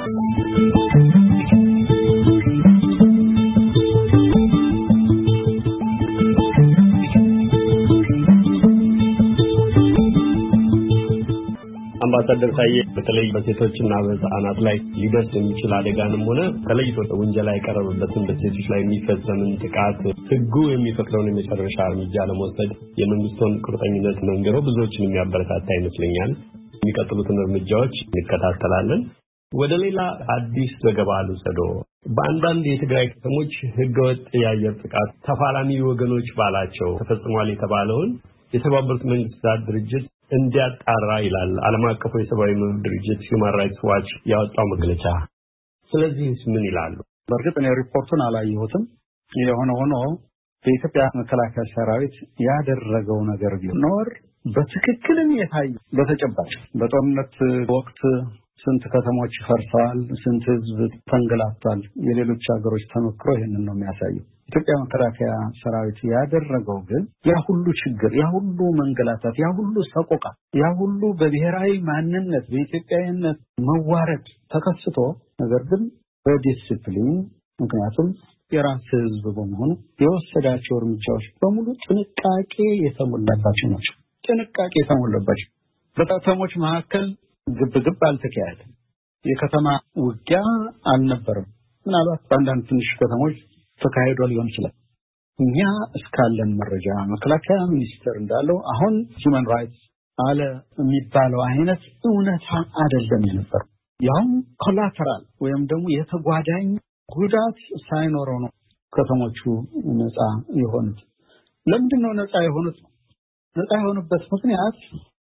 አምባሳደር ታዬ በተለይ በሴቶችና በህፃናት ላይ ሊደርስ የሚችል አደጋንም ሆነ ተለይቶ ወንጀል አይቀርብበትም በሴቶች ላይ የሚፈጸምን ጥቃት ህጉ የሚፈቅደውን የመጨረሻ እርምጃ ለመውሰድ የመንግስቱን ቁርጠኝነት መንገሩ ብዙዎችን የሚያበረታታ ይመስለኛል። የሚቀጥሉትን እርምጃዎች እንከታተላለን። ወደ ሌላ አዲስ ዘገባ ልውሰዶ። በአንዳንድ የትግራይ ከተሞች ህገወጥ የአየር ጥቃት ተፋላሚ ወገኖች ባላቸው ተፈጽሟል የተባለውን የተባበሩት መንግስታት ድርጅት እንዲያጣራ ይላል ዓለም አቀፉ የሰብአዊ መብት ድርጅት ሁማን ራይትስ ዋች ያወጣው መግለጫ። ስለዚህ ምን ይላሉ? በእርግጥ እኔ ሪፖርቱን አላየሁትም። የሆነ ሆኖ በኢትዮጵያ መከላከያ ሰራዊት ያደረገው ነገር ቢኖር በትክክልም የታይ በተጨባጭ በጦርነት ወቅት ስንት ከተሞች ፈርሰዋል፣ ስንት ህዝብ ተንገላቷል። የሌሎች ሀገሮች ተሞክሮ ይሄንን ነው የሚያሳየው። ኢትዮጵያ መከላከያ ሰራዊት ያደረገው ግን ያ ሁሉ ችግር፣ ያ ሁሉ መንገላታት፣ ያ ሁሉ ሰቆቃ፣ ያ ሁሉ በብሔራዊ ማንነት በኢትዮጵያዊነት መዋረድ ተከስቶ ነገር ግን በዲሲፕሊን ምክንያቱም የራስ ህዝብ በመሆኑ የወሰዳቸው እርምጃዎች በሙሉ ጥንቃቄ የተሞላባቸው ናቸው። ጥንቃቄ የተሞላባቸው በከተሞች መካከል ግብግብ አልተካሄደም። የከተማ ውጊያ አልነበረም። ምናልባት በአንዳንድ ትንሽ ከተሞች ተካሂዶ ሊሆን ይችላል። እኛ እስካለን መረጃ መከላከያ ሚኒስቴር እንዳለው አሁን ሁማን ራይትስ አለ የሚባለው አይነት እውነታ አይደለም ነበር። ያው ኮላተራል ወይም ደግሞ የተጓዳኝ ጉዳት ሳይኖረው ነው ከተሞቹ ነፃ የሆኑት። ለምንድን ነው ነፃ የሆኑት? ነፃ የሆኑበት ምክንያት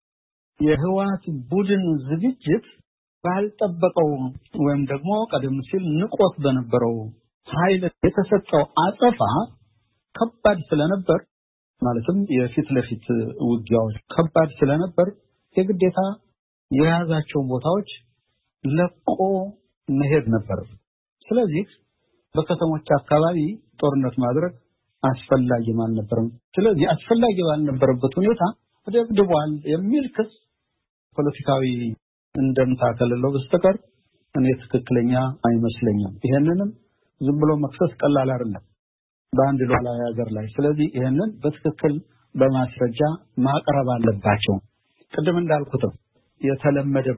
የህወሓት ቡድን ዝግጅት ባልጠበቀው ወይም ደግሞ ቀደም ሲል ንቆት በነበረው ኃይል የተሰጠው አጸፋ ከባድ ስለነበር ማለትም የፊት ለፊት ውጊያዎች ከባድ ስለነበር የግዴታ የያዛቸው ቦታዎች ለቆ መሄድ ነበር። ስለዚህ በከተሞች አካባቢ ጦርነት ማድረግ አስፈላጊ አልነበረም። ስለዚህ አስፈላጊ ባልነበረበት ሁኔታ ተደብድቧል የሚል ክስ ፖለቲካዊ እንደምታ ከሌለው በስተቀር እኔ ትክክለኛ አይመስለኝም። ይሄንንም ዝም ብሎ መክሰስ ቀላል አይደለም በአንድ ሉዓላዊ ሀገር ላይ። ስለዚህ ይሄንን በትክክል በማስረጃ ማቅረብ አለባቸው። ቅድም እንዳልኩት የተለመደ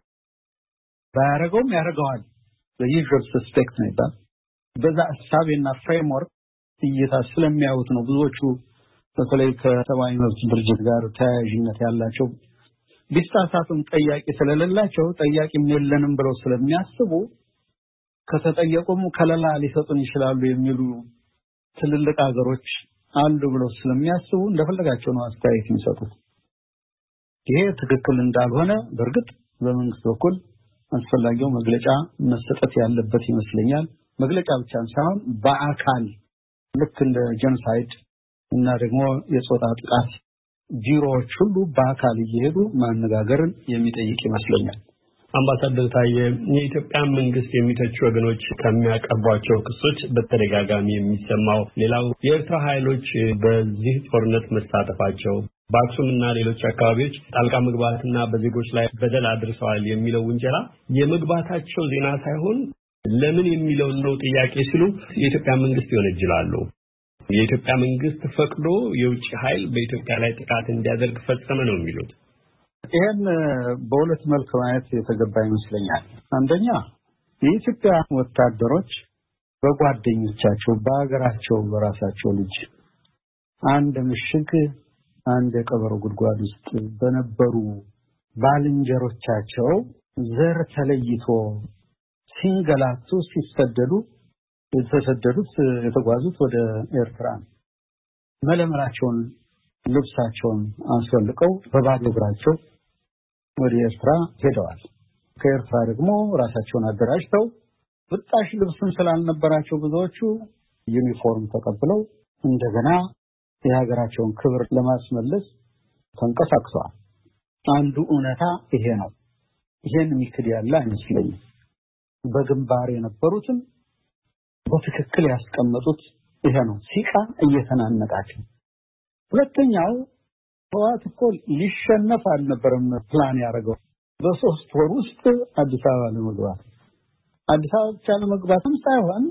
ባያረገውም ያረጋዋል በዩዥዋል ሰስፔክት ነው ይባል። በዛ ሐሳብና ፍሬምወርክ እይታ ስለሚያዩት ነው ብዙዎቹ በተለይ ከሰብአዊ መብት ድርጅት ጋር ተያያዥነት ያላቸው ቢሳሳቱም ጠያቂ ስለሌላቸው ጠያቂም የለንም ብለው ስለሚያስቡ ከተጠየቁም ከለላ ሊሰጡን ይችላሉ የሚሉ ትልልቅ ሀገሮች አሉ ብለው ስለሚያስቡ እንደፈለጋቸው ነው አስተያየት የሚሰጡት። ይሄ ትክክል እንዳልሆነ በእርግጥ በመንግስት በኩል አስፈላጊው መግለጫ መሰጠት ያለበት ይመስለኛል። መግለጫ ብቻ ሳይሆን በአካል ልክ እንደ ጄኖሳይድ እና ደግሞ የጾታ ጥቃት ቢሮዎች ሁሉ በአካል እየሄዱ ማነጋገርን የሚጠይቅ ይመስለኛል። አምባሳደር ታዬ የኢትዮጵያ መንግስት የሚተቹ ወገኖች ከሚያቀርቧቸው ክሶች በተደጋጋሚ የሚሰማው ሌላው የኤርትራ ኃይሎች በዚህ ጦርነት መሳተፋቸው በአክሱምና ሌሎች አካባቢዎች ጣልቃ መግባትና በዜጎች ላይ በደል አድርሰዋል የሚለው ውንጀላ የመግባታቸው ዜና ሳይሆን ለምን የሚለው ነው ጥያቄ ሲሉ የኢትዮጵያ መንግስት ይወነጅላሉ። የኢትዮጵያ መንግስት ፈቅዶ የውጭ ኃይል በኢትዮጵያ ላይ ጥቃት እንዲያደርግ ፈጸመ ነው የሚሉት። ይሄን በሁለት መልክ ማየት የተገባ ይመስለኛል። አንደኛ የኢትዮጵያ ወታደሮች በጓደኞቻቸው በአገራቸው በራሳቸው ልጅ አንድ ምሽግ አንድ የቀበሮ ጉድጓድ ውስጥ በነበሩ ባልንጀሮቻቸው ዘር ተለይቶ ሲንገላቱ ሲሰደዱ የተጓዙት ወደ ኤርትራ መለመላቸውን ልብሳቸውን አንሰልቀው በባዶ እግራቸው ወደ ኤርትራ ሄደዋል። ከኤርትራ ደግሞ ራሳቸውን አደራጅተው ወጣሽ ልብስን ስላልነበራቸው ብዙዎቹ ዩኒፎርም ተቀብለው እንደገና የሀገራቸውን ክብር ለማስመለስ ተንቀሳቅሰዋል። አንዱ እውነታ ይሄ ነው። ይሄን የሚክድ ያለ አይመስለኝም። በግንባር የነበሩትም በትክክል ያስቀመጡት ይሄ ነው። ሲቃ እየተናነቃቸው። ሁለተኛው ህወሓት እኮ ሊሸነፍ አልነበረም ፕላን ያደረገው በ3 ወር ውስጥ አዲስ አበባ ለመግባት አዲስ አበባ ብቻ ለመግባትም ሳይሆን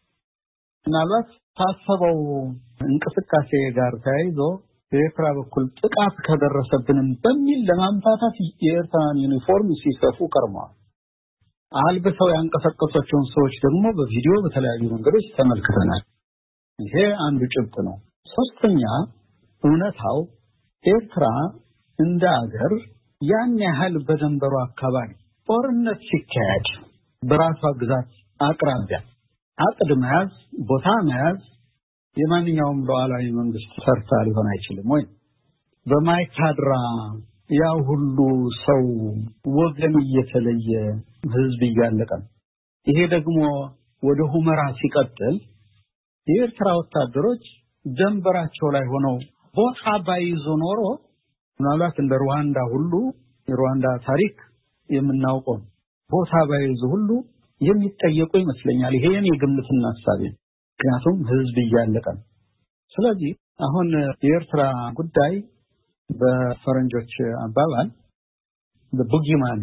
ምናልባት ታሰበው እንቅስቃሴ ጋር ተያይዞ በኤርትራ በኩል ጥቃት ከደረሰብንም በሚል ለማምታታት የኤርትራን ዩኒፎርም ሲሰፉ ቀርመዋል። አልበሰው ያንቀሳቀሷቸውን ሰዎች ደግሞ በቪዲዮ በተለያዩ መንገዶች ተመልክተናል። ይሄ አንዱ ጭብጥ ነው። ሶስተኛ እውነታው ኤርትራ እንደ አገር ያን ያህል በደንበሩ አካባቢ ጦርነት ሲካሄድ በራሷ ግዛት አቅራቢያ አቅድ መያዝ፣ ቦታ መያዝ የማንኛውም ሉዓላዊ መንግስት ሰርታ ሊሆን አይችልም ወይ? በማይካድራ ያ ሁሉ ሰው ወገን እየተለየ ህዝብ እያለቀ ይሄ ደግሞ ወደ ሁመራ ሲቀጥል የኤርትራ ወታደሮች ደንበራቸው ላይ ሆነው ቦታ ባይዙ ኖሮ ምናልባት እንደ ሩዋንዳ ሁሉ የሩዋንዳ ታሪክ የምናውቀው ቦታ ባይዙ ሁሉ የሚጠየቁ ይመስለኛል። ይሄ የኔ ግምትና ሐሳብ ነው። ምክንያቱም ህዝብ እያለቀ ስለዚህ አሁን የኤርትራ ጉዳይ በፈረንጆች አባባል በቡጊማን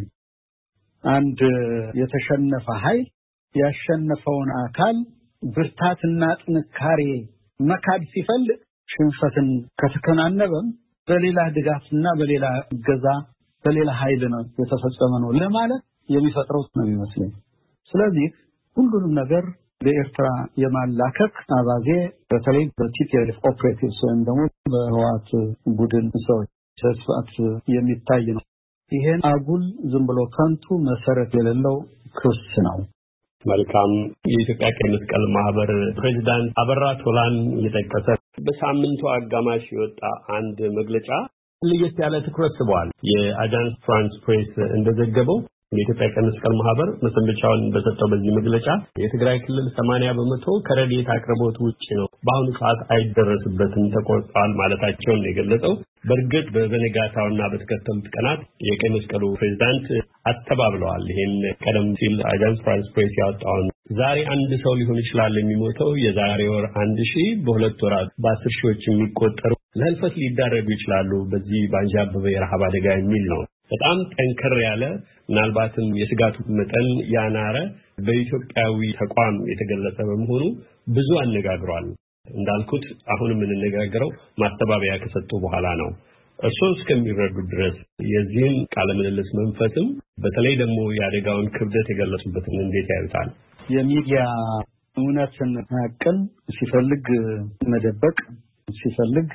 አንድ የተሸነፈ ኃይል ያሸነፈውን አካል ብርታትና ጥንካሬ መካድ ሲፈልግ ሽንፈትን ከተከናነበም በሌላ ድጋፍና በሌላ ገዛ በሌላ ኃይል ነው የተፈጸመ ነው ለማለት የሚፈጥረው ነው የሚመስለኝ። ስለዚህ ሁሉንም ነገር በኤርትራ የማላከክ አባዜ በተለይ በቲፒኤልኤፍ ኦፕሬቲቭስ ወይም ደግሞ በህወሓት ቡድን ሰዎች ተስፋት የሚታይ ነው። ይሄን አጉል ዝም ብሎ ከንቱ መሰረት የሌለው ክስ ነው። መልካም። የኢትዮጵያ ቀይ መስቀል ማህበር ፕሬዝዳንት አበራ ቶላን የጠቀሰ በሳምንቱ አጋማሽ የወጣ አንድ መግለጫ ለየት ያለ ትኩረት ስቧል። የአጃንስ ፍራንስ ፕሬስ እንደዘገበው የኢትዮጵያ ቀይ መስቀል ማህበር መሰንበቻውን በሰጠው በዚህ መግለጫ የትግራይ ክልል 80% ከረድኤት አቅርቦት ውጪ ነው፣ በአሁኑ ሰዓት አይደረስበትም፣ ተቆርጧል ማለታቸውን የገለጸው። በእርግጥ በበነጋታውና በተከተሉት ቀናት የቀይ መስቀሉ ፕሬዝዳንት አስተባብለዋል። ይሄን ቀደም ሲል አጃንስ ፍራንስ ፕሬስ ያወጣውን ዛሬ አንድ ሰው ሊሆን ይችላል የሚሞተው፣ የዛሬ ወር 1000፣ በሁለት ወራት በ10 ሺዎች የሚቆጠሩ ለህልፈት ሊዳረጉ ይችላሉ በዚህ ባንዣበበ የረሃብ አደጋ የሚል ነው። በጣም ጠንከር ያለ ምናልባትም የስጋቱ መጠን ያናረ በኢትዮጵያዊ ተቋም የተገለጸ በመሆኑ ብዙ አነጋግሯል። እንዳልኩት አሁን የምንነጋገረው ማስተባበያ ከሰጡ በኋላ ነው። እርስዎ እስከሚረዱ ድረስ የዚህን ቃለ ምልልስ መንፈስም በተለይ ደግሞ የአደጋውን ክብደት የገለጹበትን እንዴት ያዩታል? የሚዲያ እውነትን ሀቅን ሲፈልግ መደበቅ፣ ሲፈልግ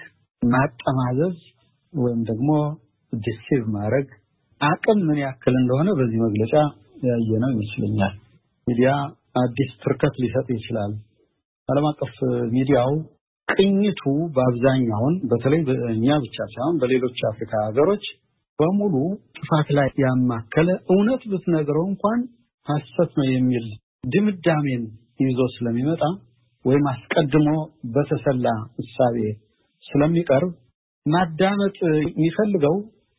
ማጠማዘዝ ወይም ደግሞ ዲሲቭ ማድረግ አቅም ምን ያክል እንደሆነ በዚህ መግለጫ ያየነው ይመስለኛል። ሚዲያ አዲስ ትርከት ሊሰጥ ይችላል። ዓለም አቀፍ ሚዲያው ቅኝቱ በአብዛኛውን በተለይ በእኛ ብቻ ሳይሆን በሌሎች አፍሪካ ሀገሮች በሙሉ ጥፋት ላይ ያማከለ እውነት ብትነግረው እንኳን ሐሰት ነው የሚል ድምዳሜን ይዞ ስለሚመጣ ወይም አስቀድሞ በተሰላ እሳቤ ስለሚቀርብ ማዳመጥ የሚፈልገው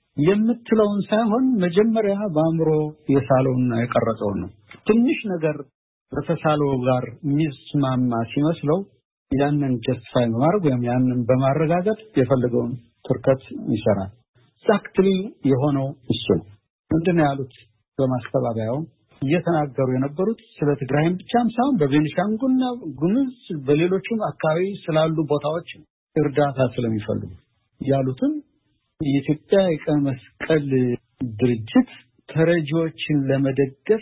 የምትለውን ሳይሆን መጀመሪያ በአእምሮ የሳለውና የቀረጸው ነው። ትንሽ ነገር በተሳለው ጋር ሚስማማ ሲመስለው ያንን ጀስቲፋይ በማድረግ ወይም ያንን በማረጋገጥ የፈለገውን ትርከት ይሰራል። ኤግዛክትሊ የሆነው እሱ ነው። ምንድነው ያሉት? በማስተባበያው እየተናገሩ የነበሩት ስለ ትግራይም ብቻም ሳይሆን በቤኒሻንጉልና ጉሙዝ በሌሎችም አካባቢ ስላሉ ቦታዎች እርዳታ ስለሚፈልጉ ያሉትን የኢትዮጵያ የቀይ መስቀል ድርጅት ተረጂዎችን ለመደገፍ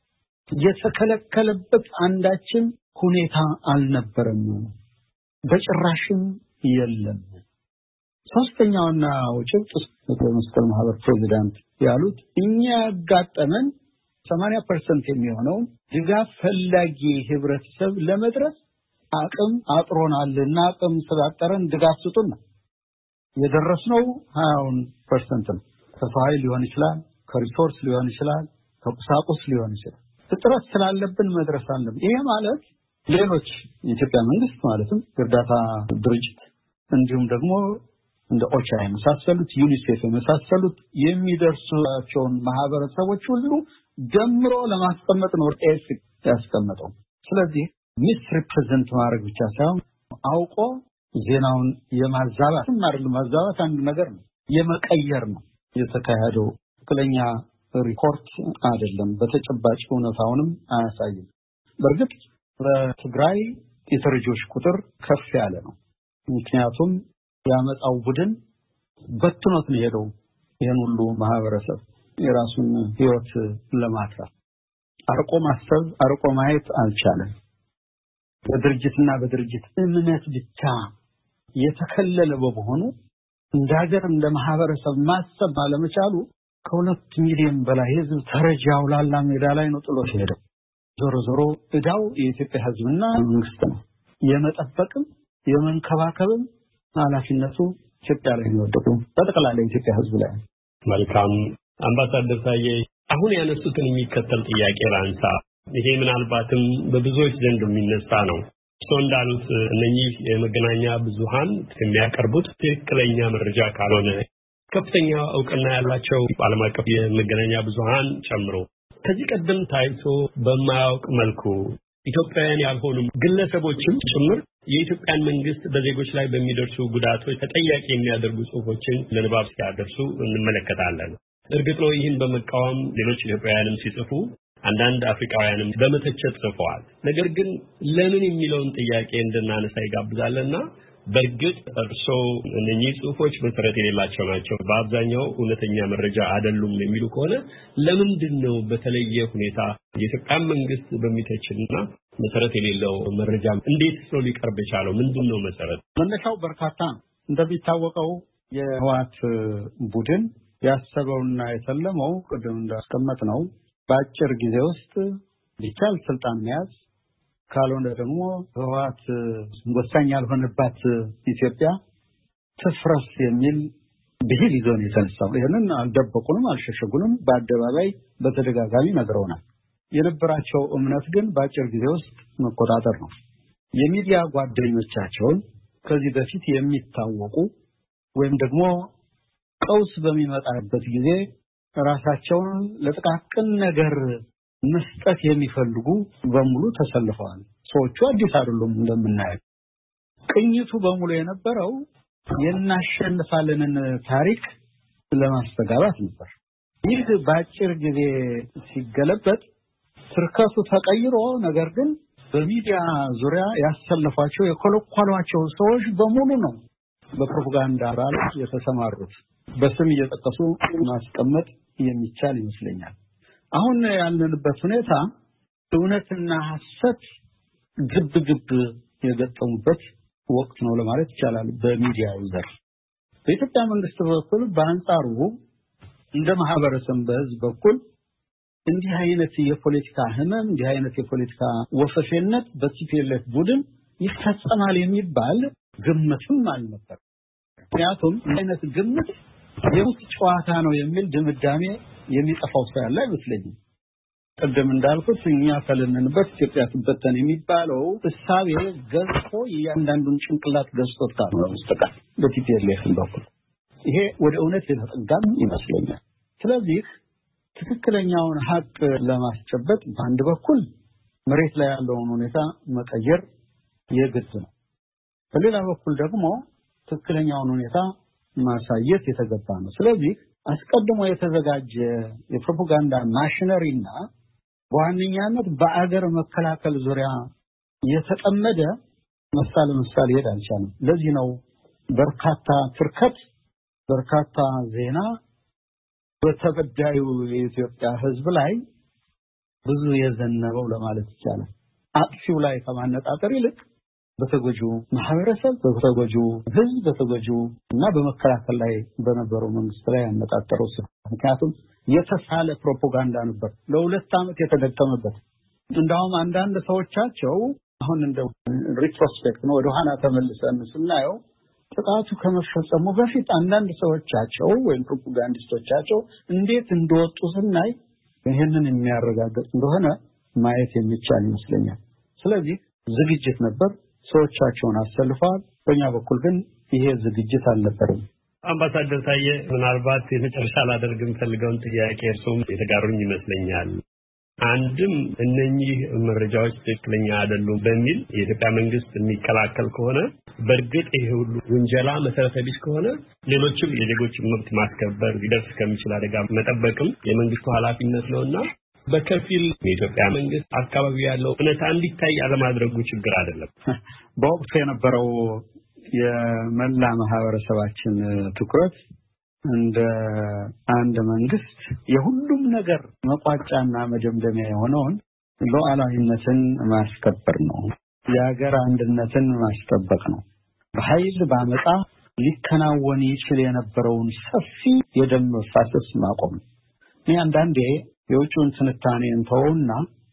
የተከለከለበት አንዳችን ሁኔታ አልነበረም፣ በጭራሽም የለም። ሶስተኛውና ጭብጥ የቀይ መስቀል ማህበር ፕሬዝዳንት ያሉት እኛ ያጋጠመን 80% የሚሆነው ድጋፍ ፈላጊ ህብረተሰብ ለመድረስ አቅም አጥሮናልና አቅም ስላጠረን ድጋፍ ስጡን። የደረስነው 20% ነው። ከፋይል ሊሆን ይችላል፣ ከሪሶርስ ሊሆን ይችላል፣ ከቁሳቁስ ሊሆን ይችላል። እጥረት ስላለብን መድረስ አለብን። ይሄ ማለት ሌሎች የኢትዮጵያ መንግስት ማለትም እርዳታ ድርጅት እንዲሁም ደግሞ እንደ ኦቻ የመሳሰሉት ዩኒሴፍ የመሳሰሉት የሚደርሱላቸውን ማህበረሰቦች ሁሉ ደምሮ ለማስቀመጥ ነው ኤፍ ያስቀመጠው። ስለዚህ ሚስ ሪፕሬዘንት ማድረግ ብቻ ሳይሆን አውቆ ዜናውን የማዛባት ማድረግ ማዛባት አንድ ነገር ነው፣ የመቀየር ነው የተካሄደው። ትክክለኛ ሪፖርት አይደለም፣ በተጨባጭ እውነታውንም አያሳይም። በእርግጥ በትግራይ የተረጂዎች ቁጥር ከፍ ያለ ነው። ምክንያቱም ያመጣው ቡድን በትኖት ነው ሄደው ይሄን ሁሉ ማህበረሰብ የራሱን ህይወት ለማትረፍ አርቆ ማሰብ አርቆ ማየት አልቻለም። በድርጅትና በድርጅት እምነት ብቻ የተከለለ በመሆኑ እንደ ሀገር እንደ ማህበረሰብ ማሰብ ባለመቻሉ ከ2 ሚሊዮን በላይ ህዝብ ተረጃው ላላ ሜዳ ላይ ነው ጥሎ ሄደው። ዞሮ ዞሮ እዳው የኢትዮጵያ ህዝብና መንግስት ነው። የመጠበቅም የመንከባከብም ኃላፊነቱ ኢትዮጵያ ላይ ነው። በጠቅላላ የኢትዮጵያ ህዝብ ላይ። መልካም አምባሳደር ታዬ አሁን ያነሱትን የሚከተል ጥያቄ ላንሳ። ይሄ ምናልባትም በብዙዎች ዘንድ የሚነሳ ነው። ሰው እንዳሉት እነኚህ የመገናኛ ብዙሃን የሚያቀርቡት ትክክለኛ መረጃ ካልሆነ ከፍተኛ እውቅና ያላቸው ዓለም አቀፍ የመገናኛ ብዙሃን ጨምሮ ከዚህ ቀደም ታይቶ በማያውቅ መልኩ ኢትዮጵያውያን ያልሆኑ ግለሰቦችም ጭምር የኢትዮጵያን መንግስት በዜጎች ላይ በሚደርሱ ጉዳቶች ተጠያቂ የሚያደርጉ ጽሁፎችን ለንባብ ሲያደርሱ እንመለከታለን። እርግጥ ነው ይህን በመቃወም ሌሎች ኢትዮጵያውያንም ሲጽፉ አንዳንድ አፍሪካውያንም በመተቸት ጽፈዋል። ነገር ግን ለምን የሚለውን ጥያቄ እንድናነሳ ይጋብዛልና በእርግጥ እርሶ እነኚህ ጽሁፎች መሰረት የሌላቸው ናቸው፣ በአብዛኛው እውነተኛ መረጃ አይደሉም የሚሉ ከሆነ ለምንድን ነው በተለየ ሁኔታ የኢትዮጵያ መንግስት በሚተችና መሰረት የሌለው መረጃ እንዴት ነው ሊቀርብ የቻለው? ምንድን ነው መሰረት? መነሻው በርካታ ነው። እንደሚታወቀው የህወሓት ቡድን ያሰበውና የተለመው ቅድም እንዳስቀመጥነው በአጭር ጊዜ ውስጥ ቢቻል ስልጣን መያዝ ካልሆነ ደግሞ ህወሓት ወሳኝ ያልሆነባት ኢትዮጵያ ትፍረስ የሚል ብሂል ይዞ ነው የተነሳው። ይሄንን አልደበቁንም፣ አልሸሸጉንም፣ በአደባባይ በተደጋጋሚ ነግረውናል። የነበራቸው እምነት ግን በአጭር ጊዜ ውስጥ መቆጣጠር ነው። የሚዲያ ጓደኞቻቸውን ከዚህ በፊት የሚታወቁ ወይም ደግሞ ቀውስ በሚመጣበት ጊዜ ራሳቸውን ለጥቃቅን ነገር መስጠት የሚፈልጉ በሙሉ ተሰልፈዋል። ሰዎቹ አዲስ አይደሉም። እንደምናየው ቅኝቱ በሙሉ የነበረው የናሸንፋለንን ታሪክ ለማስተጋባት ነበር። ይህ በአጭር ጊዜ ሲገለበጥ ትርከቱ ተቀይሮ ነገር ግን በሚዲያ ዙሪያ ያሰለፏቸው የኮለኮሏቸው ሰዎች በሙሉ ነው በፕሮፓጋንዳ ላይ የተሰማሩት። በስም እየጠቀሱ ማስቀመጥ የሚቻል ይመስለኛል። አሁን ያለንበት ሁኔታ እውነትና ሐሰት ግብ የገጠሙበት ወቅት ነው ለማለት ይቻላል። በሚዲያው ዘርፍ በኢትዮጵያ መንግስት በኩል በአንጻሩ እንደ ማህበረሰብ በህዝብ በኩል እንዲህ አይነት የፖለቲካ ህመም እንዲህ አይነት የፖለቲካ ወፈፌነት በቲፒኤልኤፍ ቡድን ይፈጸማል የሚባል ግምትም አልነበር። ምክንያቱም አይነት ግምት የሙት ጨዋታ ነው የሚል ድምዳሜ የሚጠፋው ሰው ያለ አይመስለኝም። ቀደም እንዳልኩት እኛ ከለንንበት ኢትዮጵያ ትበተን የሚባለው እሳቤ ገዝፎ እያንዳንዱን ጭንቅላት ገዝቶታል ነው መስተቃል በቲፒኤልኤፍ በኩል ይሄ ወደ እውነት የተጠጋም ይመስለኛል። ስለዚህ ትክክለኛውን ሀቅ ለማስጨበጥ በአንድ በኩል መሬት ላይ ያለውን ሁኔታ መቀየር የግድ ነው። በሌላ በኩል ደግሞ ትክክለኛውን ሁኔታ ማሳየት የተገባ ነው። ስለዚህ አስቀድሞ የተዘጋጀ የፕሮፓጋንዳ ማሽነሪና በዋነኛነት በአገር መከላከል ዙሪያ የተጠመደ ምሳሌ ይሄድ አልቻለም። ለዚህ ነው በርካታ ትርከት በርካታ ዜና በተበዳዩ የኢትዮጵያ ህዝብ ላይ ብዙ የዘነበው ለማለት ይቻላል። አጥፊው ላይ ከማነጣጠር ይልቅ በተጎጂው ማህበረሰብ በተጎጂው ህዝብ በተጎጂው እና በመከላከል ላይ በነበረው መንግስት ላይ ያነጣጠረው ሲሆን ምክንያቱም የተሳለ ፕሮፓጋንዳ ነበር ለሁለት ዓመት የተደከመበት። እንደውም አንዳንድ ሰዎቻቸው አሁን እንደ ሪትሮስፔክት ነው ወደ ኋላ ተመልሰን ስናየው ጥቃቱ ከመፈጸሙ በፊት አንዳንድ ሰዎቻቸው ወይም ፕሮፓጋንዲስቶቻቸው እንዴት እንደወጡ ስናይ ይሄንን የሚያረጋግጥ እንደሆነ ማየት የሚቻል ይመስለኛል። ስለዚህ ዝግጅት ነበር፣ ሰዎቻቸውን አሰልፈዋል። በእኛ በኩል ግን ይሄ ዝግጅት አልነበረም። አምባሳደር ታዬ ምናልባት የመጨረሻ ላደርግም ፈልገውን ጥያቄ እርሶም የተጋሩኝ ይመስለኛል። አንድም እነኚህ መረጃዎች ትክክለኛ አይደሉም በሚል የኢትዮጵያ መንግስት የሚከላከል ከሆነ በእርግጥ ይሄ ሁሉ ውንጀላ መሰረተ ቢስ ከሆነ ሌሎችም የዜጎች መብት ማስከበር ሊደርስ ከሚችል አደጋ መጠበቅም የመንግስቱ ኃላፊነት ነውና በከፊል የኢትዮጵያ መንግስት አካባቢ ያለው እውነታ እንዲታይ አለማድረጉ ችግር አይደለም። በወቅቱ የነበረው የመላ ማህበረሰባችን ትኩረት እንደ አንድ መንግስት የሁሉም ነገር መቋጫና መደምደሚያ የሆነውን ሉዓላዊነትን ማስከበር ነው። የሀገር አንድነትን ማስጠበቅ ነው። በኃይል ባመጣ ሊከናወን ይችል የነበረውን ሰፊ የደም መፋሰስ ማቆም ነው። አንዳንዴ የውጭውን ትንታኔ እንተውና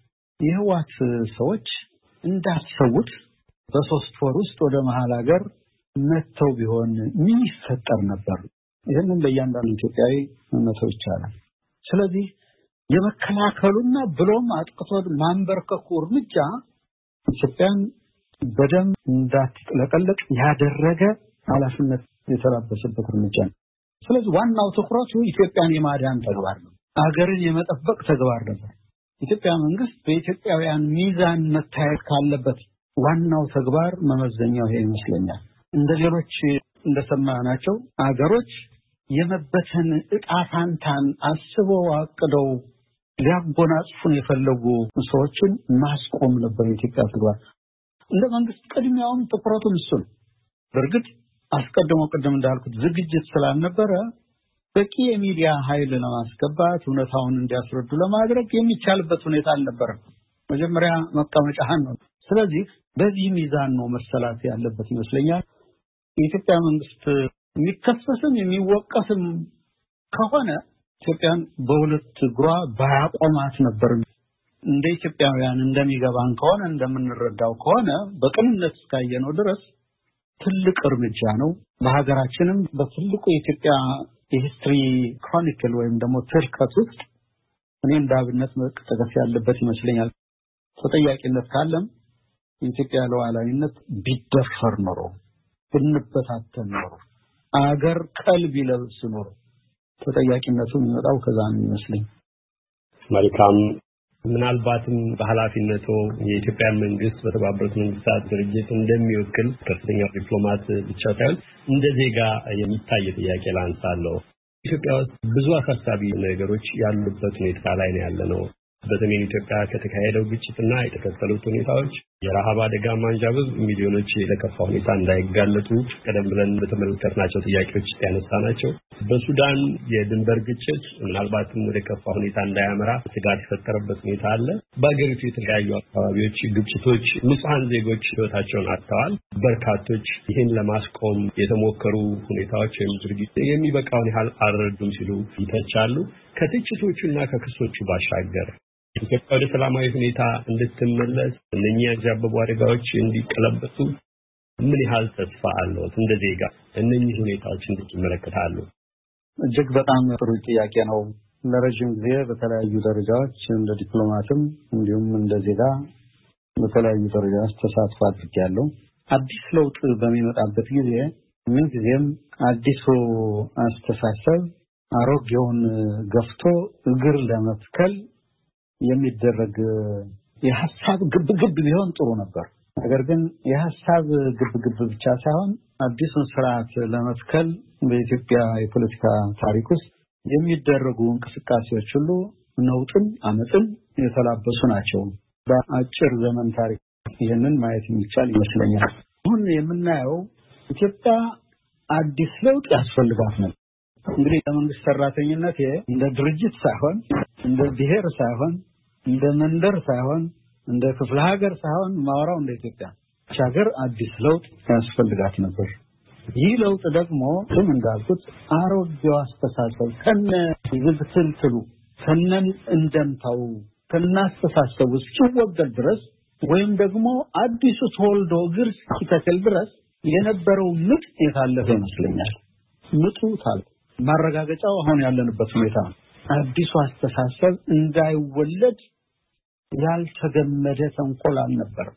የህዋት ሰዎች እንዳሰቡት በ3 ወር ውስጥ ወደ መሃል ሀገር መተው ቢሆን ምን ይፈጠር ነበር? ይሄንን ለእያንዳንዱ ኢትዮጵያዊ መተው ይቻላል። ስለዚህ የመከላከሉና ብሎም አጥቅቶ ማንበርከኩ እርምጃ ኢትዮጵያን በደም እንዳትጥለቀለቅ ያደረገ ኃላፊነት የተላበሰበት እርምጃ ነው። ስለዚህ ዋናው ትኩረቱ ኢትዮጵያን የማዳን ተግባር ነው። አገርን የመጠበቅ ተግባር ነው። ኢትዮጵያ መንግስት በኢትዮጵያውያን ሚዛን መታየት ካለበት ዋናው ተግባር መመዘኛው ይሄ ይመስለኛል። እንደሌሎች እንደሰማናቸው አገሮች የመበተን ዕጣ ፋንታን አስበው አቅደው ሊያጎናጽፉን የፈለጉ ሰዎችን ማስቆም ነበር የኢትዮጵያ ተግባር። እንደ መንግስት ቅድሚያውም ትኩረቱም እሱ ነው። በእርግጥ አስቀድሞ ቅድም እንዳልኩት ዝግጅት ስላልነበረ በቂ የሚዲያ ኃይል ለማስገባት እውነታውን እንዲያስረዱ ለማድረግ የሚቻልበት ሁኔታ አልነበረም። መጀመሪያ መቀመጫህን ነው። ስለዚህ በዚህ ሚዛን ነው መሰላት ያለበት ይመስለኛል። የኢትዮጵያ መንግስት የሚከሰስም የሚወቀስም ከሆነ ኢትዮጵያን በሁለት እግሯ ባያቆማት ነበር። እንደ ኢትዮጵያውያን እንደሚገባን ከሆነ እንደምንረዳው ከሆነ በቅንነት እስካየነው ድረስ ትልቅ እርምጃ ነው። በሀገራችንም በትልቁ የኢትዮጵያ የሂስትሪ ክሮኒክል ወይም ደግሞ ትርከት ውስጥ እኔ እንዳብነት መጠቀስ ያለበት ይመስለኛል። ተጠያቂነት ካለም የኢትዮጵያ ሉዓላዊነት ቢደፈር ኖሮ ብንበታተን ኖሮ አገር ቀልብ ይለብስ ኖሮ ተጠያቂነቱ የሚመጣው ከዛ ነው ይመስለኝ። መልካም። ምናልባትም በኃላፊነቱ የኢትዮጵያ መንግስት በተባበሩት መንግስታት ድርጅት እንደሚወክል ከፍተኛ ዲፕሎማት ብቻ ሳይሆን እንደ ዜጋ የሚታይ ጥያቄ ላንሳለሁ። ኢትዮጵያ ውስጥ ብዙ አሳሳቢ ነገሮች ያሉበት ሁኔታ ላይ ነው ያለነው። በሰሜን ኢትዮጵያ ከተካሄደው ግጭትና የተከተሉት ሁኔታዎች የረሃብ አደጋ ማንዣበብ ሚሊዮኖች ለከፋ ሁኔታ እንዳይጋለጡ ቀደም ብለን በተመለከትናቸው ጥያቄዎች ያነሳናቸው፣ በሱዳን የድንበር ግጭት ምናልባትም ወደ ከፋ ሁኔታ እንዳያመራ ስጋት የፈጠረበት ሁኔታ አለ። በአገሪቱ የተለያዩ አካባቢዎች ግጭቶች ንጹሃን ዜጎች ህይወታቸውን አጥተዋል። በርካቶች ይህን ለማስቆም የተሞከሩ ሁኔታዎች ወይም ድርጊት የሚበቃውን ያህል አልረዱም ሲሉ ይተቻሉ። ከትችቶቹና ከክሶቹ ባሻገር ኢትዮጵያ ወደ ሰላማዊ ሁኔታ እንድትመለስ እነኚህ ያጃበቡ አደጋዎች እንዲቀለበሱ ምን ያህል ተስፋ አለው? እንደ ዜጋ እነኚህ ሁኔታዎች እንድትመለከታሉ? እጅግ በጣም ጥሩ ጥያቄ ነው። ለረጅም ጊዜ በተለያዩ ደረጃዎች እንደ ዲፕሎማትም እንዲሁም እንደ ዜጋ በተለያዩ ደረጃዎች ተሳትፎ አድርጌያለሁ። አዲስ ለውጥ በሚመጣበት ጊዜ ምን ጊዜም አዲሱ አስተሳሰብ አሮጌውን ገፍቶ እግር ለመትከል የሚደረግ የሐሳብ ግብግብ ቢሆን ጥሩ ነበር። ነገር ግን የሐሳብ ግብግብ ብቻ ሳይሆን አዲሱን ስርዓት ለመትከል በኢትዮጵያ የፖለቲካ ታሪክ ውስጥ የሚደረጉ እንቅስቃሴዎች ሁሉ ነውጥን፣ አመጽን የተላበሱ ናቸው። በአጭር ዘመን ታሪክ ይህንን ማየት የሚቻል ይመስለኛል። አሁን የምናየው ኢትዮጵያ አዲስ ለውጥ ያስፈልጋት ነው። እንግዲህ ለመንግስት ሰራተኝነት እንደ ድርጅት ሳይሆን እንደ ብሔር ሳይሆን እንደ መንደር ሳይሆን እንደ ክፍለ ሀገር ሳይሆን ማወራው እንደ ኢትዮጵያ ሀገር አዲስ ለውጥ ያስፈልጋት ነበር። ይህ ለውጥ ደግሞ እንዳልኩት አሮጌው አስተሳሰብ ከነ ዝብትልትሉ ከነን እንደምታው ከናስተሳሰቡ ሲወገድ ድረስ ወይም ደግሞ አዲሱ ተወልዶ እግር ሲተከል ድረስ የነበረው ምጥ የታለፈ ይመስለኛል። ምጡ ታል ማረጋገጫው አሁን ያለንበት ሁኔታ ነው። አዲሱ አስተሳሰብ እንዳይወለድ ያልተገመደ ተንኮል አልነበረም።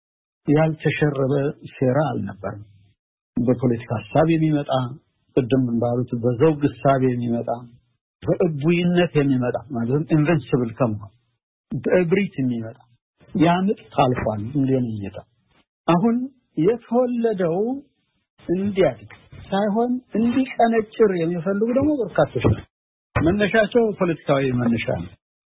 ያልተሸረበ ሴራ አልነበረም። በፖለቲካ ሐሳብ የሚመጣ ቅድም ባሉት በዘውግ ሐሳብ የሚመጣ በእቡይነት የሚመጣ ማለት ኢንቨንሲብል ከመሆን በእብሪት የሚመጣ ያምጥ ታልፏል። እንደኔ ይታ አሁን የተወለደው እንዲያድግ ሳይሆን እንዲቀነጭር የሚፈልጉ ደግሞ በርካቶች ናቸው። መነሻቸው ፖለቲካዊ መነሻ ነው።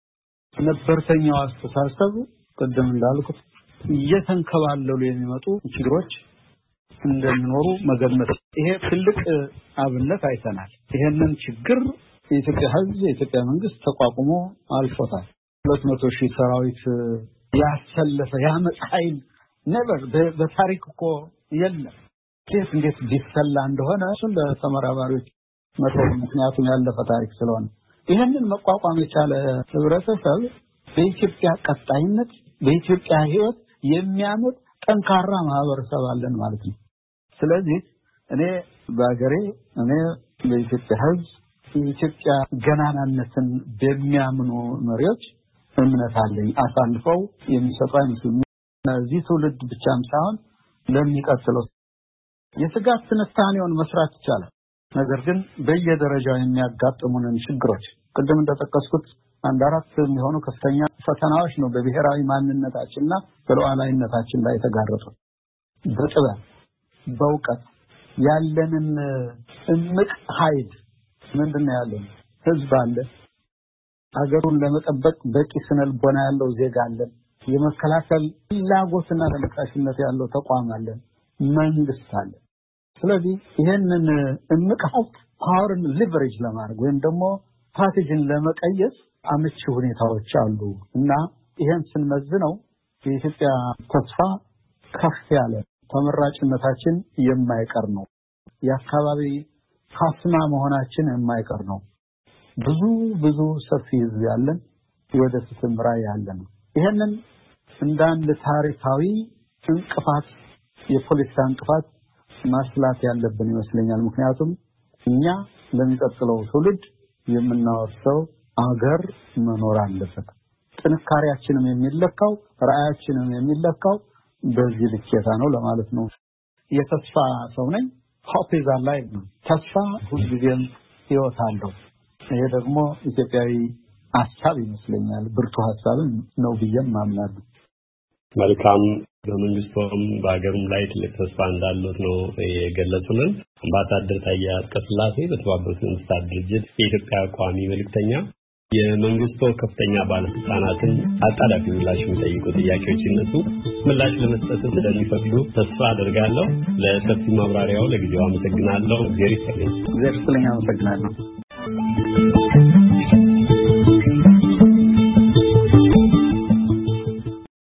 ነበርተኛው አስተሳሰብ ቅድም እንዳልኩት እየተንከባለሉ የሚመጡ ችግሮች እንደሚኖሩ መገመት ይሄ ትልቅ አብነት አይተናል። ይሄንን ችግር የኢትዮጵያ ሕዝብ የኢትዮጵያ መንግስት ተቋቁሞ አልፎታል። 200,000 ሰራዊት ያሰለፈ ያመጽ ኃይል never በታሪክ እኮ የለም። እንዴት ቢሰላ እንደሆነ እሱን ለተመራማሪዎች መተው ምክንያቱም ያለፈ ታሪክ ስለሆነ ይሄንን መቋቋም የቻለ ህብረተሰብ በኢትዮጵያ ቀጣይነት በኢትዮጵያ ህይወት የሚያምር ጠንካራ ማህበረሰብ አለን ማለት ነው። ስለዚህ እኔ በአገሬ እኔ በኢትዮጵያ ህዝብ የኢትዮጵያ ገናናነትን በሚያምኑ መሪዎች እምነት አለኝ። አሳልፈው የሚሰጡ አይመስሉም። እዚህ ትውልድ ብቻም ሳይሆን ለሚቀጥለው የስጋት ትንታኔውን መስራት ይቻላል። ነገር ግን በየደረጃው የሚያጋጥሙንን ችግሮች ቅድም እንደተጠቀስኩት አንድ አራት የሚሆኑ ከፍተኛ ፈተናዎች ነው በብሔራዊ ማንነታችንና በሉዓላዊነታችን ላይ የተጋረጡ። በጥበብ በእውቀት ያለንን እምቅ ኃይል ምንድነው ያለው ህዝብ አለ። አገሩን ለመጠበቅ በቂ ስነልቦና ያለው ዜጋ አለ። የመከላከል ፍላጎትና ተነሳሽነት ያለው ተቋም አለ፣ መንግስት አለ። ስለዚህ ይሄንን እምቅ ሀብት ፓወርን ሊቨሬጅ ለማድረግ ወይም ደግሞ ስትራቴጂን ለመቀየስ አመቺ ሁኔታዎች አሉ እና ይሄን ስንመዝነው የኢትዮጵያ ተስፋ ከፍ ያለ ተመራጭነታችን የማይቀር ነው። የአካባቢ ካስማ መሆናችን የማይቀር ነው። ብዙ ሰፊ ህዝብ ያለን ወደ ፍትምራ ያለን ይሄንን እንዳንድ ታሪካዊ እንቅፋት የፖለቲካ እንቅፋት ማስላት ያለብን ይመስለኛል። ምክንያቱም እኛ ለሚቀጥለው ትውልድ የምናወርሰው አገር መኖር አለበት። ጥንካሬያችንም የሚለካው ራዕያችንም የሚለካው በዚህ ልኬታ ነው ለማለት ነው። የተስፋ ሰው ነኝ። hope is alive ነው። ተስፋ ሁልጊዜም ህይወት አለው። ይሄ ደግሞ ኢትዮጵያዊ ሐሳብ ይመስለኛል። ብርቱ ሐሳብ ነው ብዬም አምናለሁ። መልካም በመንግስቱም በአገሩም ላይ ትልቅ ተስፋ እንዳለው ነው የገለጹልን አምባሳደር ታዬ አጽቀሥላሴ በተባበሩት መንግስታት ድርጅት የኢትዮጵያ ቋሚ መልእክተኛ። የመንግስቱ ከፍተኛ ባለስልጣናትን አጣዳፊ ምላሽ የሚጠይቁ ጥያቄዎች ሲነሱ ምላሽ ለመስጠት እንደሚፈቅዱ ተስፋ አደርጋለሁ። ለሰፊ ማብራሪያው ለጊዜው አመሰግናለሁ። እግዚአብሔር ይስጥልኝ። አመሰግናለሁ።